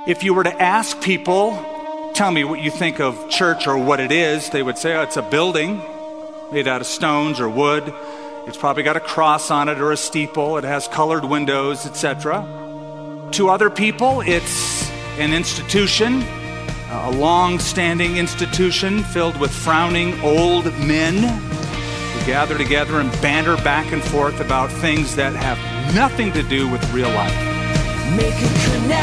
If you were to ask people, tell me what you think of church or what it is, they would say, oh, it's a building made out of stones or wood. It's probably got a cross on it or a steeple. It has colored windows, etc. To other people, it's an institution, a long-standing institution filled with frowning old men who gather together and banter back and forth about things that have nothing to do with real life. Make a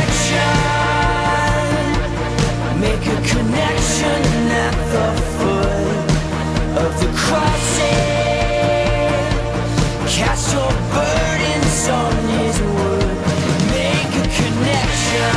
connection at the foot of the crossing. Cast your burdens on his wood. Make a connection.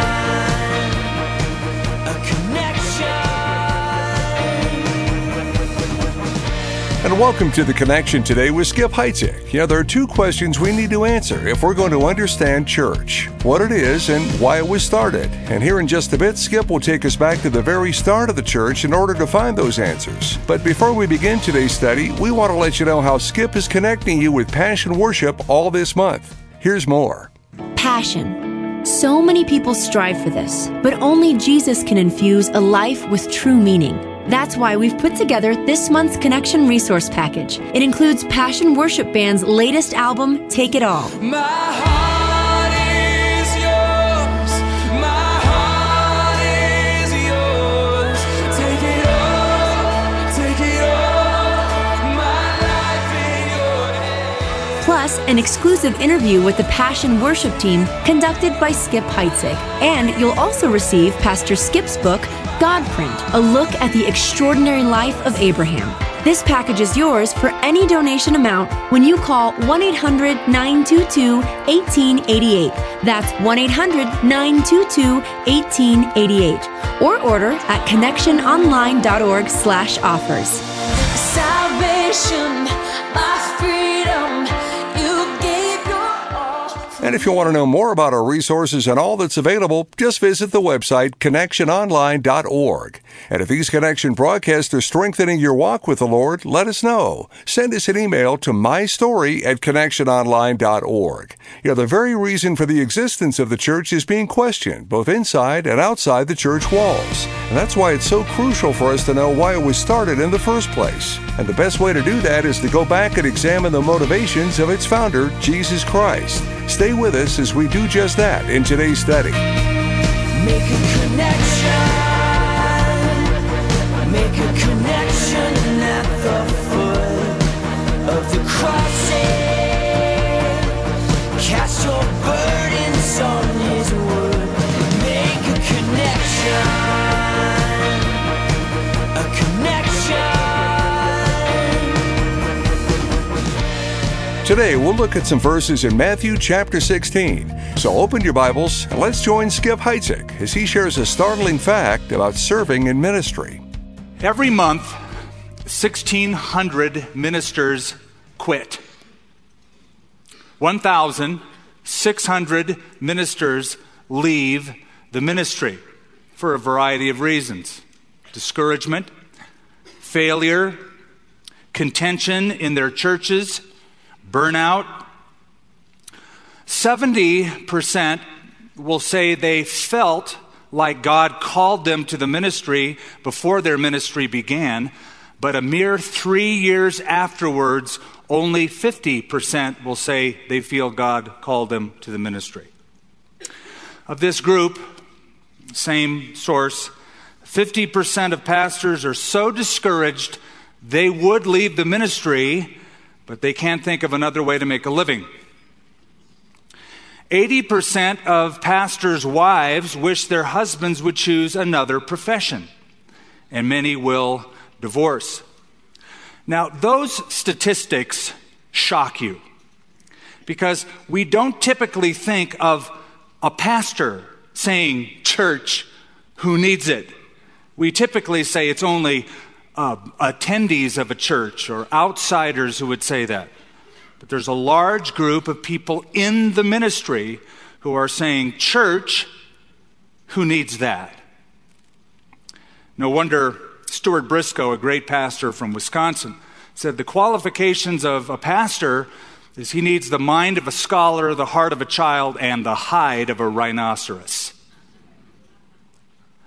And welcome to The Connection today with Skip Heitzig. There are two questions we need to answer if we're going to understand church: what it is and why it was started. And here in just a bit, Skip will take us back to the very start of the church in order to find those answers. But before we begin today's study, we want to let you know how Skip is connecting you with Passion Worship all this month. Here's more. Passion. So many people strive for this, but only Jesus can infuse a life with true meaning. That's why we've put together this month's Connection Resource Package. It includes Passion Worship Band's latest album, Take It All. My heart is yours. My heart is yours. Take it all, my life in your hands. Plus, an exclusive interview with the Passion Worship team conducted by Skip Heitzig. And you'll also receive Pastor Skip's book, Godprint, a look at the extraordinary life of Abraham. This package is yours for any donation amount when you call 1-800-922-1888. That's 1-800-922-1888. Or order at connectiononline.org/offers. Salvation, my freedom, you gave your all. And if you want to know more about our resources and all that's available, just visit the website connectiononline.org. And if these Connection broadcasts are strengthening your walk with the Lord, let us know. Send us an email to mystory@connectiononline.org. The very reason for the existence of the church is being questioned, both inside and outside the church walls. And that's why it's so crucial for us to know why it was started in the first place. And the best way to do that is to go back and examine the motivations of its founder, Jesus Christ. Stay with us as we do just that in today's study. Make a connection. Make a connection at the foot of the crossing. Cast your burdens on his wood. Make a connection. A connection. Today, we'll look at some verses in Matthew chapter 16. So open your Bibles and let's join Skip Heitzig as he shares a startling fact about serving in ministry. Every month, 1,600 ministers quit. 1,600 ministers leave the ministry for a variety of reasons: discouragement, failure, contention in their churches, burnout. 70% will say they felt like God called them to the ministry before their ministry began, but a mere 3 years afterwards, only 50% will say they feel God called them to the ministry. Of this group, same source, 50% of pastors are so discouraged they would leave the ministry, but they can't think of another way to make a living. 80% of pastors' wives wish their husbands would choose another profession, and many will divorce. Now, those statistics shock you because we don't typically think of a pastor saying, "Church, who needs it?" We typically say it's only attendees of a church or outsiders who would say that. But there's a large group of people in the ministry who are saying, "Church, who needs that?" No wonder Stuart Briscoe, a great pastor from Wisconsin, said the qualifications of a pastor is he needs the mind of a scholar, the heart of a child, and the hide of a rhinoceros.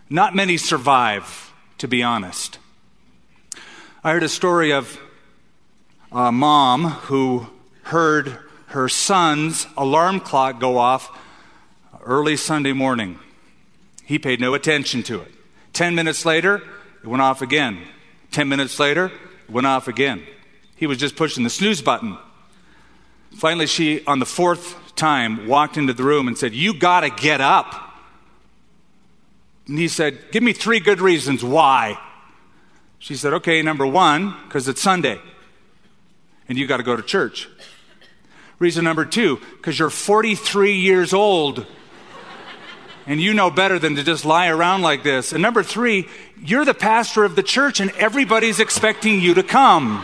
Not many survive, to be honest. I heard a story of a mom who heard her son's alarm clock go off early Sunday morning. He paid no attention to it. 10 minutes later, it went off again. 10 minutes later, it went off again. He was just pushing the snooze button. Finally, she, on the fourth time, walked into the room and said, "You got to get up." And he said, "Give me 3 good reasons why." She said, "Okay, number 1, because it's Sunday, and you got to go to church. Reason number 2, because you're 43 years old, and you know better than to just lie around like this. And number 3, you're the pastor of the church, and everybody's expecting you to come."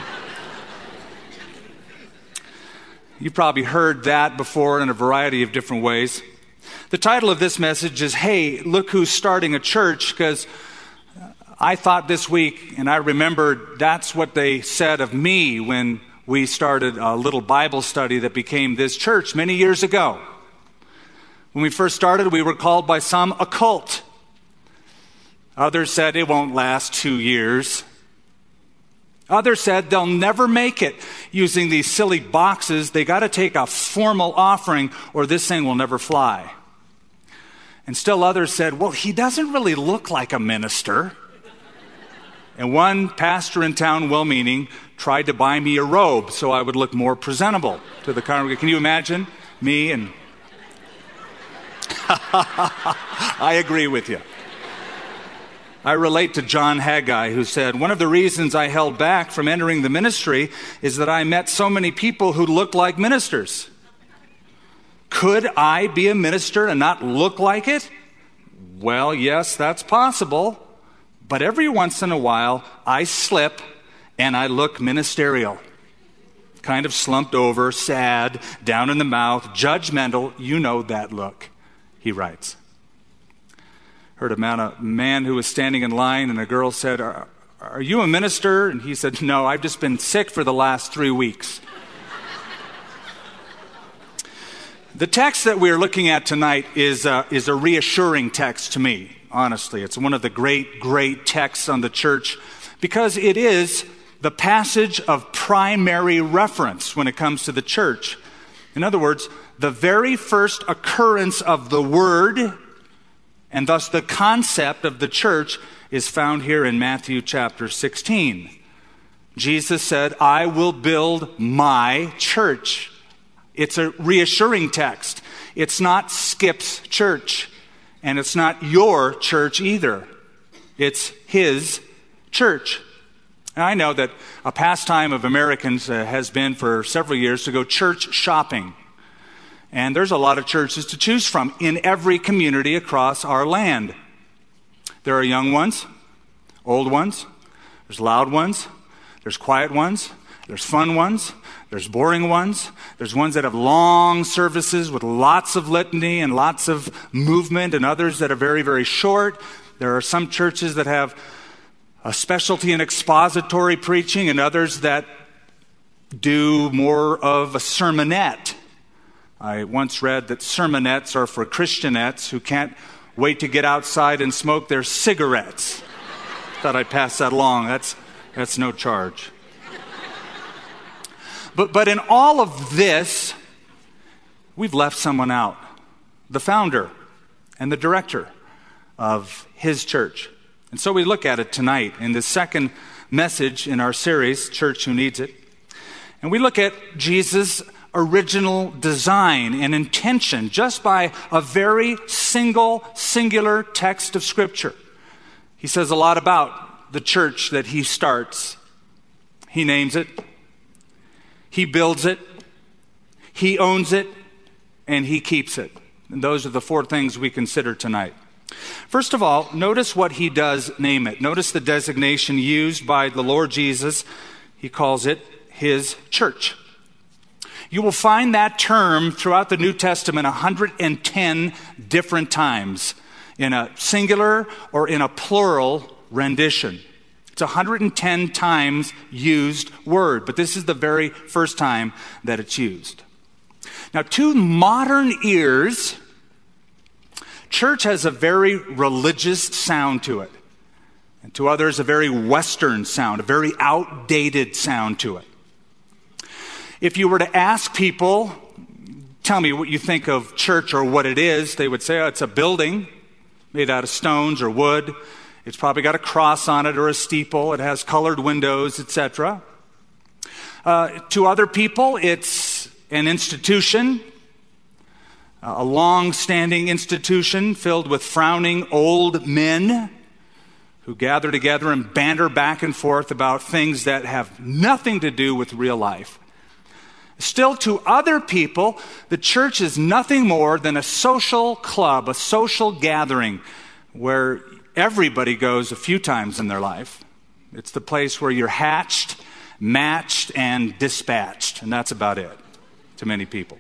You've probably heard that before in a variety of different ways. The title of this message is, "Hey, look who's starting a church," because I thought this week, and I remembered that's what they said of me when we started a little Bible study that became this church many years ago. When we first started, we were called by some a cult. Others said it won't last 2 years. Others said they'll never make it using these silly boxes. They got to take a formal offering or this thing will never fly. And still others said, well, he doesn't really look like a minister. And one pastor in town, well-meaning, tried to buy me a robe so I would look more presentable to the congregation. Can you imagine me? And I agree with you. I relate to John Haggai, who said, "One of the reasons I held back from entering the ministry is that I met so many people who looked like ministers." Could I be a minister and not look like it? Well, yes, that's possible. But every once in a while, I slip and I look ministerial. Kind of slumped over, sad, down in the mouth, judgmental. You know that look, he writes. Heard about a man who was standing in line and a girl said, are you a minister? And he said, "No, I've just been sick for the last 3 weeks." The text that we're looking at tonight is a reassuring text to me, honestly. It's one of the great texts on the church because it is the passage of primary reference when it comes to the church. In other words, the very first occurrence of the word and thus the concept of the church is found here in Matthew chapter 16. Jesus said, "I will build my church." It's a reassuring text. It's not Skip's church, and it's not your church either. It's his church. And I know that a pastime of Americans has been for several years to go church shopping. And there's a lot of churches to choose from in every community across our land. There are young ones, old ones, there's loud ones, there's quiet ones, there's fun ones, there's boring ones, there's ones that have long services with lots of litany and lots of movement, and others that are very, very short. There are some churches that have a specialty in expository preaching and others that do more of a sermonette. I once read that sermonettes are for Christianettes who can't wait to get outside and smoke their cigarettes. Thought I'd pass that along. That's no charge. But in all of this, we've left someone out. The founder and the director of his church. And so we look at it tonight in the second message in our series, Church Who Needs It. And we look at Jesus' original design and intention just by a very singular text of Scripture. He says a lot about the church that he starts. He names it, he builds it, he owns it, and he keeps it. And those are the 4 things we consider tonight. First of all, notice what he does name it. Notice the designation used by the Lord Jesus. He calls it his church. You will find that term throughout the New Testament 110 different times in a singular or in a plural rendition. It's 110 times used word, but this is the very first time that it's used. Now, to modern ears, church has a very religious sound to it. And to others, a very Western sound, a very outdated sound to it. If you were to ask people, tell me what you think of church or what it is, they would say, oh, it's a building made out of stones or wood. It's probably got a cross on it or a steeple. It has colored windows, etc. To other people, it's an institution, a long-standing institution filled with frowning old men who gather together and banter back and forth about things that have nothing to do with real life. Still, to other people, the church is nothing more than a social club, a social gathering where everybody goes a few times in their life. It's the place where you're hatched, matched, and dispatched, and that's about it to many people.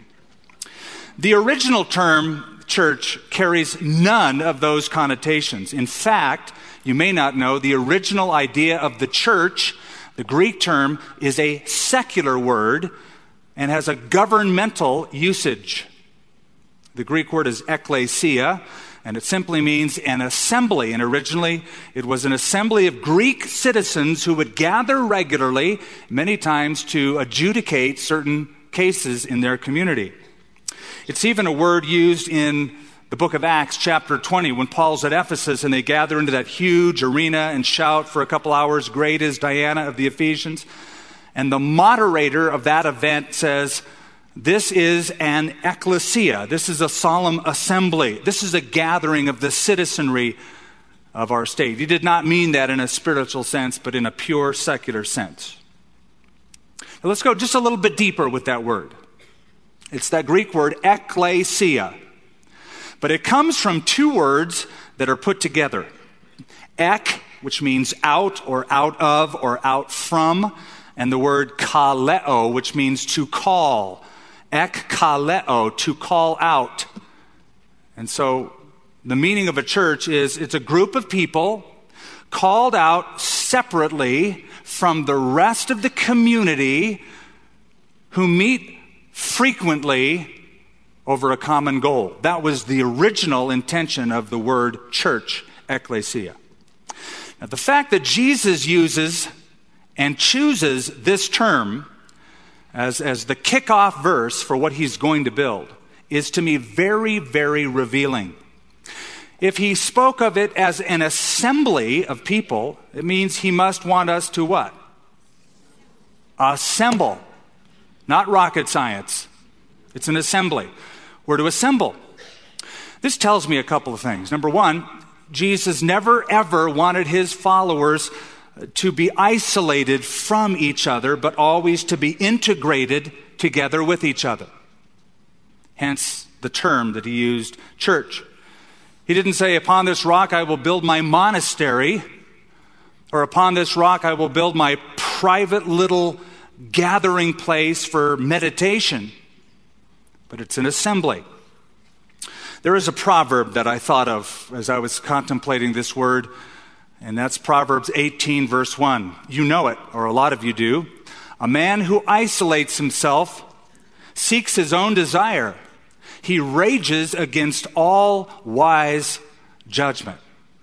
The original term church carries none of those connotations. In fact, you may not know, the original idea of the church, the Greek term, is a secular word and has a governmental usage. The Greek word is ekklesia, and it simply means an assembly. And originally, it was an assembly of Greek citizens who would gather regularly, many times to adjudicate certain cases in their community. It's even a word used in the book of Acts, chapter 20, when Paul's at Ephesus and they gather into that huge arena and shout for a couple hours, "Great is Diana of the Ephesians." And the moderator of that event says, this is an ecclesia. This is a solemn assembly. This is a gathering of the citizenry of our state. He did not mean that in a spiritual sense, but in a pure secular sense. Now let's go just a little bit deeper with that word. It's that Greek word ekklesia. But it comes from two words that are put together. Ek, which means out or out of or out from, and the word kaleo, which means to call. Ek kaleo, to call out. And so the meaning of a church is it's a group of people called out separately from the rest of the community who meet frequently over a common goal. That was the original intention of the word church, ekklesia. Now, the fact that Jesus uses and chooses this term as the kickoff verse for what he's going to build is to me very, very revealing. If he spoke of it as an assembly of people, it means he must want us to what? Assemble. Not rocket science. It's an assembly. We're to assemble. This tells me a couple of things. Number one, Jesus never ever wanted his followers to be isolated from each other, but always to be integrated together with each other. Hence the term that he used, church. He didn't say, upon this rock I will build my monastery, or upon this rock I will build my private little gathering place for meditation. But it's an assembly. There is a proverb that I thought of as I was contemplating this word, and that's Proverbs 18, verse 1. You know it, or a lot of you do. A man who isolates himself seeks his own desire. He rages against all wise judgment.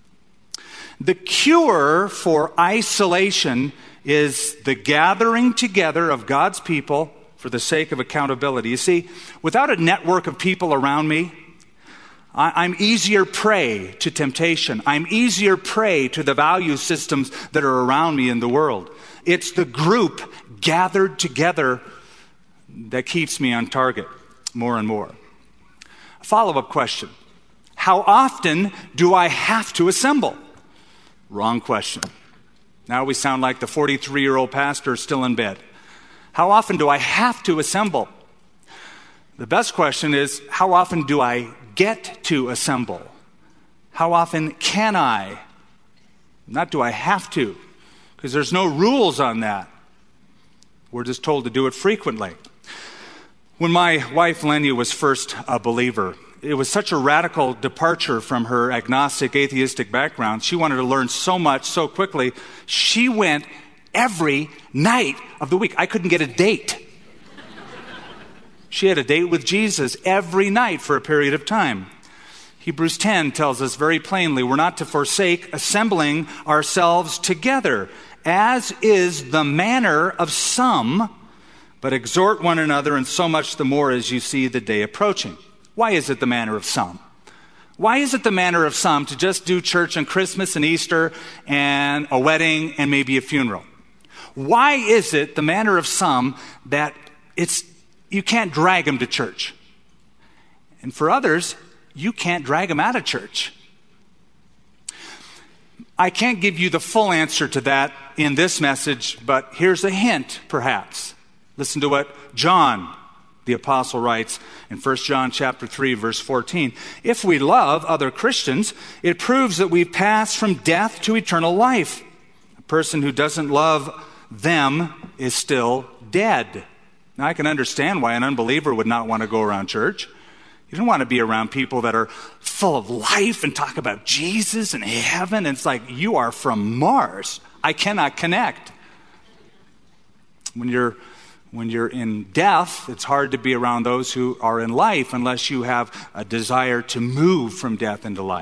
The cure for isolation is the gathering together of God's people for the sake of accountability. You see, without a network of people around me, I'm easier prey to temptation. I'm easier prey to the value systems that are around me in the world. It's the group gathered together that keeps me on target more and more. A follow-up question. How often do I have to assemble? Wrong question. Now we sound like the 43-year-old pastor still in bed. How often do I have to assemble? The best question is, how often do I get to assemble? How often can I? Not do I have to, because there's no rules on that. We're just told to do it frequently. When my wife Lenya was first a believer, it was such a radical departure from her agnostic, atheistic background. She wanted to learn so much so quickly. She went every night of the week. I couldn't get a date. She had a date with Jesus every night for a period of time. Hebrews 10 tells us very plainly we're not to forsake assembling ourselves together, as is the manner of some, but exhort one another, and so much the more as you see the day approaching. Why is it the manner of some? Why is it the manner of some to just do church on Christmas and Easter and a wedding and maybe a funeral? Why is it the manner of some that you can't drag them to church? And for others, you can't drag them out of church. I can't give you the full answer to that in this message, but here's a hint, perhaps. Listen to what John, the apostle, writes in 1 John chapter 3, verse 14. If we love other Christians, it proves that we've passed from death to eternal life. A person who doesn't love them is still dead. Now, I can understand why an unbeliever would not want to go around church. You don't want to be around people that are full of life and talk about Jesus and heaven. And it's like, you are from Mars. I cannot connect. When you're in death, it's hard to be around those who are in life unless you have a desire to move from death into life.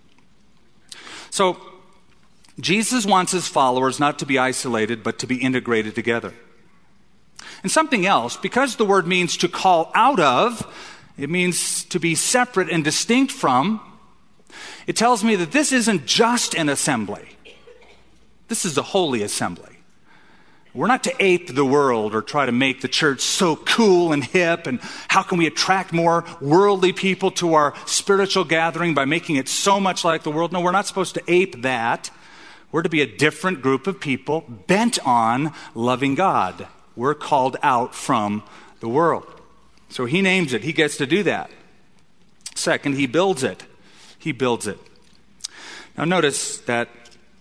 So, Jesus wants his followers not to be isolated, but to be integrated together. And something else, because the word means to call out of, it means to be separate and distinct from. It tells me that this isn't just an assembly. This is a holy assembly. We're not to ape the world or try to make the church so cool and hip, and how can we attract more worldly people to our spiritual gathering by making it so much like the world? No, we're not supposed to ape that. We're to be a different group of people bent on loving God. We're called out from the world. So he names it. He gets to do that. Second, he builds it. He builds it. Now notice that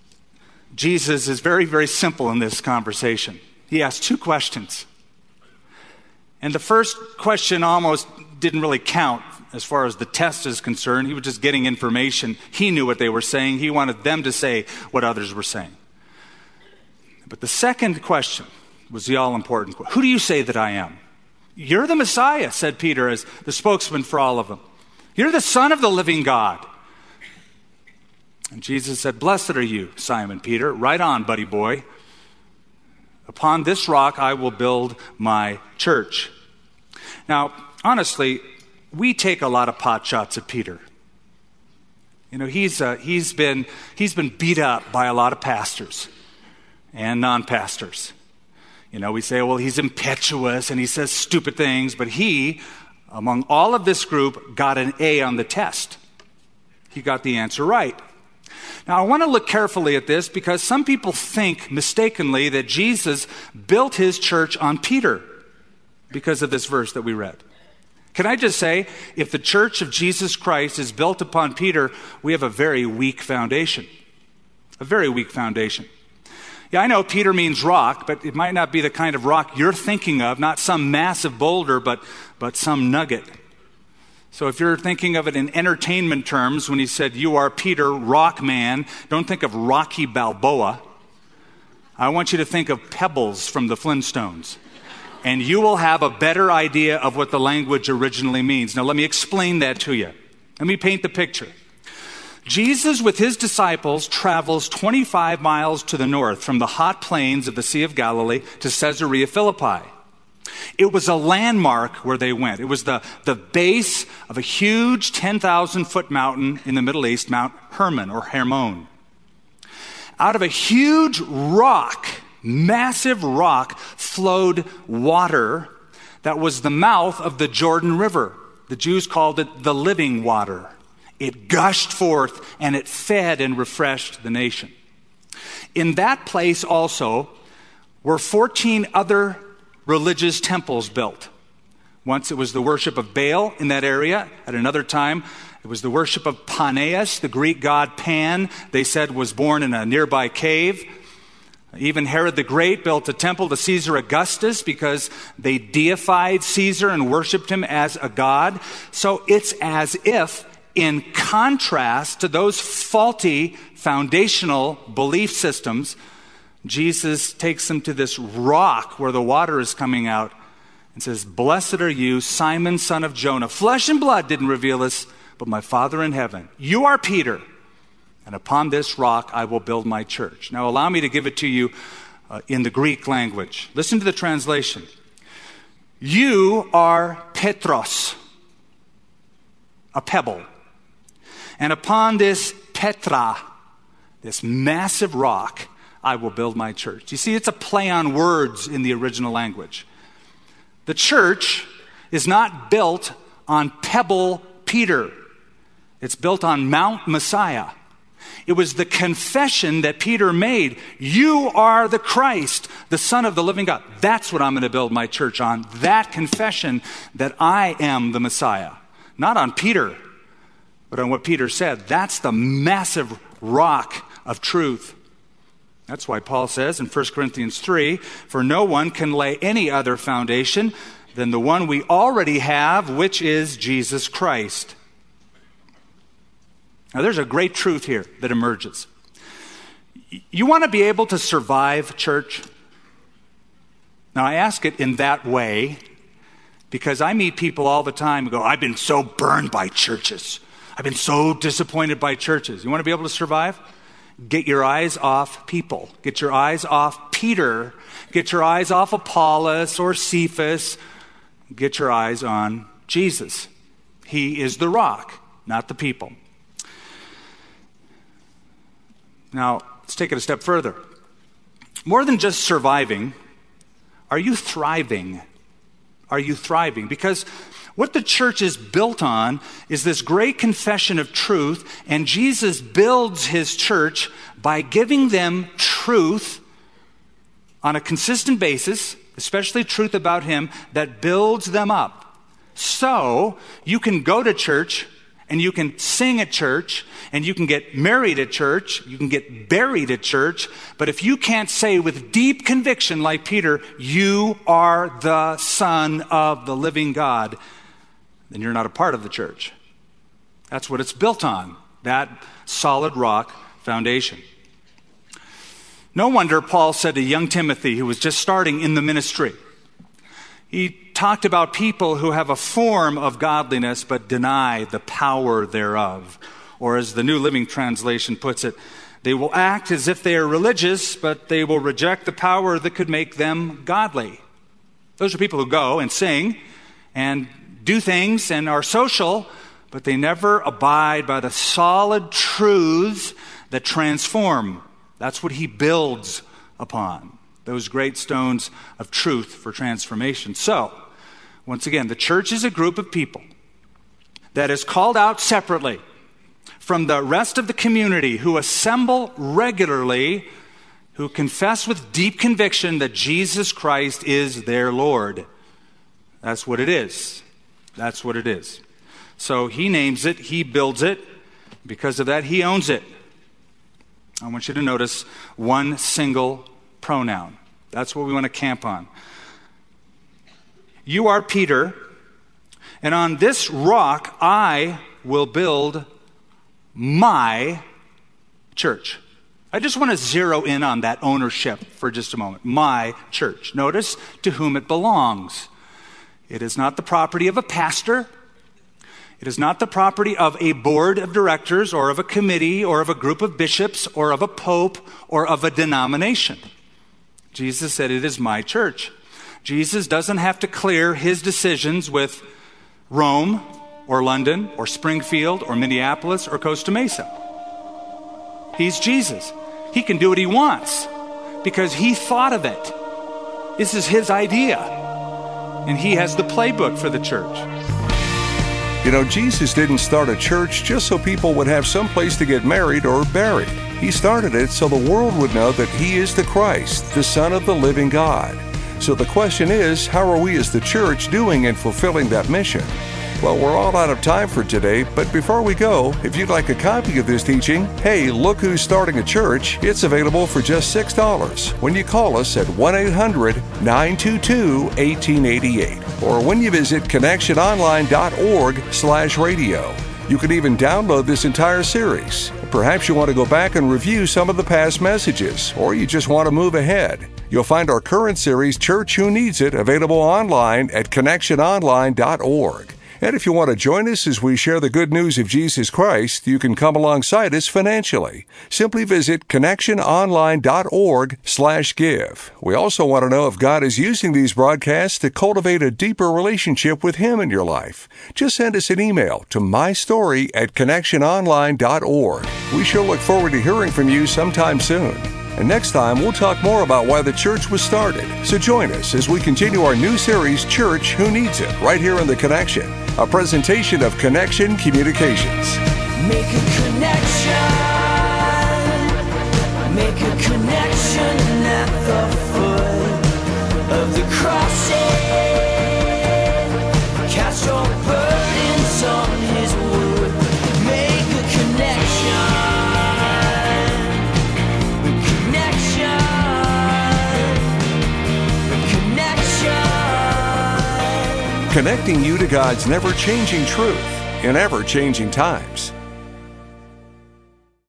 Jesus is very, very simple in this conversation. He asks two questions. And the first question almost didn't really count as far as the test is concerned. He was just getting information. He knew what they were saying. He wanted them to say what others were saying. But the second question was the all-important question. Who do you say that I am? You're the Messiah, said Peter, as the spokesman for all of them. You're the Son of the living God. And Jesus said, blessed are you, Simon Peter. Right on, buddy boy. Upon this rock I will build my church. Now, honestly, we take a lot of pot shots at Peter. You know, he's been beat up by a lot of pastors and non-pastors. You know, we say, well, he's impetuous and he says stupid things, but he, among all of this group, got an A on the test. He got the answer right. Now, I want to look carefully at this because some people think mistakenly that Jesus built his church on Peter because of this verse that we read. Can I just say, if the church of Jesus Christ is built upon Peter, we have a very weak foundation. A very weak foundation. Yeah, I know Peter means rock, but it might not be the kind of rock you're thinking of, not some massive boulder, but some nugget. So if you're thinking of it in entertainment terms, when he said, you are Peter, rock man, don't think of Rocky Balboa. I want you to think of Pebbles from the Flintstones. And you will have a better idea of what the language originally means. Now let me explain that to you. Let me paint the picture. Jesus, with his disciples, travels 25 miles to the north from the hot plains of the Sea of Galilee to Caesarea Philippi. It was a landmark where they went. It was the base of a huge 10,000-foot mountain in the Middle East, Mount Hermon or Hermon. Out of a huge rock, massive rock, flowed water that was the mouth of the Jordan River. The Jews called it the living water. It gushed forth and it fed and refreshed the nation. In that place also were 14 other religious temples built. Once it was the worship of Baal in that area. At another time, it was the worship of Paneas, the Greek god Pan, they said was born in a nearby cave. Even Herod the Great built a temple to Caesar Augustus because they deified Caesar and worshiped him as a god. So it's as if, in contrast to those faulty foundational belief systems, Jesus takes them to this rock where the water is coming out and says, blessed are you, Simon, son of Jonah. Flesh and blood didn't reveal this, but my Father in heaven. You are Peter, and upon this rock I will build my church. Now allow me to give it to you in the Greek language. Listen to the translation. You are Petros, a pebble. And upon this Petra, this massive rock, I will build my church. You see, it's a play on words in the original language. The church is not built on Pebble Peter. It's built on Mount Messiah. It was the confession that Peter made. You are the Christ, the Son of the living God. That's what I'm going to build my church on. That confession that I am the Messiah. Not on Peter, but on what Peter said. That's the massive rock of truth. That's why Paul says in 1 Corinthians 3, for no one can lay any other foundation than the one we already have, which is Jesus Christ. Now there's a great truth here that emerges. You want to be able to survive, church? Now I ask it in that way because I meet people all the time who go, I've been so burned by churches. I've been so disappointed by churches. You want to be able to survive? Get your eyes off people. Get your eyes off Peter. Get your eyes off Apollos or Cephas. Get your eyes on Jesus. He is the rock, not the people. Now, let's take it a step further. More than just surviving, are you thriving? Are you thriving? Because what the church is built on is this great confession of truth, and Jesus builds his church by giving them truth on a consistent basis, especially truth about him, that builds them up. So, you can go to church, and you can sing at church, and you can get married at church, you can get buried at church, but if you can't say with deep conviction like Peter, you are the Son of the living God, then you're not a part of the church. That's what it's built on, that solid rock foundation. No wonder Paul said to young Timothy, who was just starting in the ministry, he talked about people who have a form of godliness but deny the power thereof. Or as the New Living Translation puts it, they will act as if they are religious, but they will reject the power that could make them godly. Those are people who go and sing and do things and are social, but they never abide by the solid truths that transform. That's what he builds upon, those great stones of truth for transformation. So, once again, the church is a group of people that is called out separately from the rest of the community who assemble regularly, who confess with deep conviction that Jesus Christ is their Lord. That's what it is. That's what it is. So he names it, he builds it. Because of that, he owns it. I want you to notice one single pronoun. That's what we want to camp on. You are Peter, and on this rock I will build my church. I just want to zero in on that ownership for just a moment. My church. Notice to whom it belongs. It is not the property of a pastor. It is not the property of a board of directors or of a committee or of a group of bishops or of a pope or of a denomination. Jesus said, it is my church. Jesus doesn't have to clear his decisions with Rome or London or Springfield or Minneapolis or Costa Mesa. He's Jesus. He can do what he wants because he thought of it. This is his idea. And he has the playbook for the church. You know, Jesus didn't start a church just so people would have some place to get married or buried. He started it so the world would know that he is the Christ, the Son of the living God. So the question is, how are we as the church doing in fulfilling that mission? Well, we're all out of time for today, but before we go, if you'd like a copy of this teaching, hey, look who's starting a church, it's available for just $6 when you call us at 1-800-922-1888 or when you visit connectiononline.org/radio. You can even download this entire series. Perhaps you want to go back and review some of the past messages, or you just want to move ahead. You'll find our current series, Church Who Needs It, available online at connectiononline.org. And if you want to join us as we share the good news of Jesus Christ, you can come alongside us financially. Simply visit connectiononline.org/give. We also want to know if God is using these broadcasts to cultivate a deeper relationship with Him in your life. Just send us an email to mystory@connectiononline.org. We sure look forward to hearing from you sometime soon. And next time, we'll talk more about why the church was started. So join us as we continue our new series, Church Who Needs It, right here in The Connection, a presentation of Connection Communications. Make a connection. Make a connection at the foot of the cross. Cast your burdens on His wood. Make a connection. Connecting you to God's never-changing truth in ever-changing times.